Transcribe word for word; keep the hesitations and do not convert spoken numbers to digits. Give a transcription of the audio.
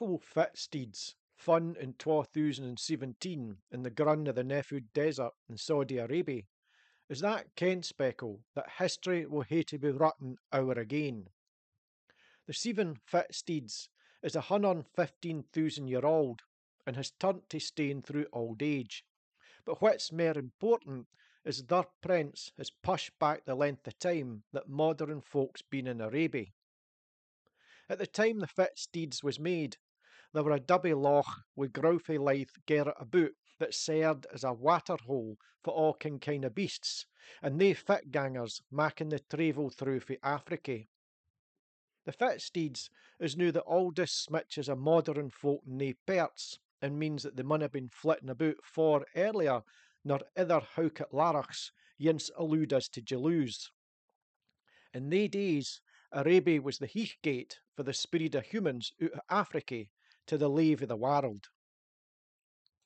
Buckle fit steeds, fun in two thousand seventeen in the grun of the Nefud Desert in Saudi Arabia, is that ken speckle that history will hae to be written o'er again. The Seven Fit Steeds is a one hundred fifteen thousand year old and has turned to stone through old age. But what's more important is their prince has pushed back the length of time that modern folks been in Arabia. At the time the Fit Steeds was made, there were a dubby loch with groughie lithe garret about that served as a waterhole for all kin kind of beasts, and they fit gangers making the travel through for Africa. The Fit Steeds is now the oldest smitches of modern folk nae perts, and means that they mun have been flitting about far earlier nor other howket larachs yince allude us to Jalouse. In they days, Arabia was the heath gate for the spirit of humans out of Africa to the lave of the world.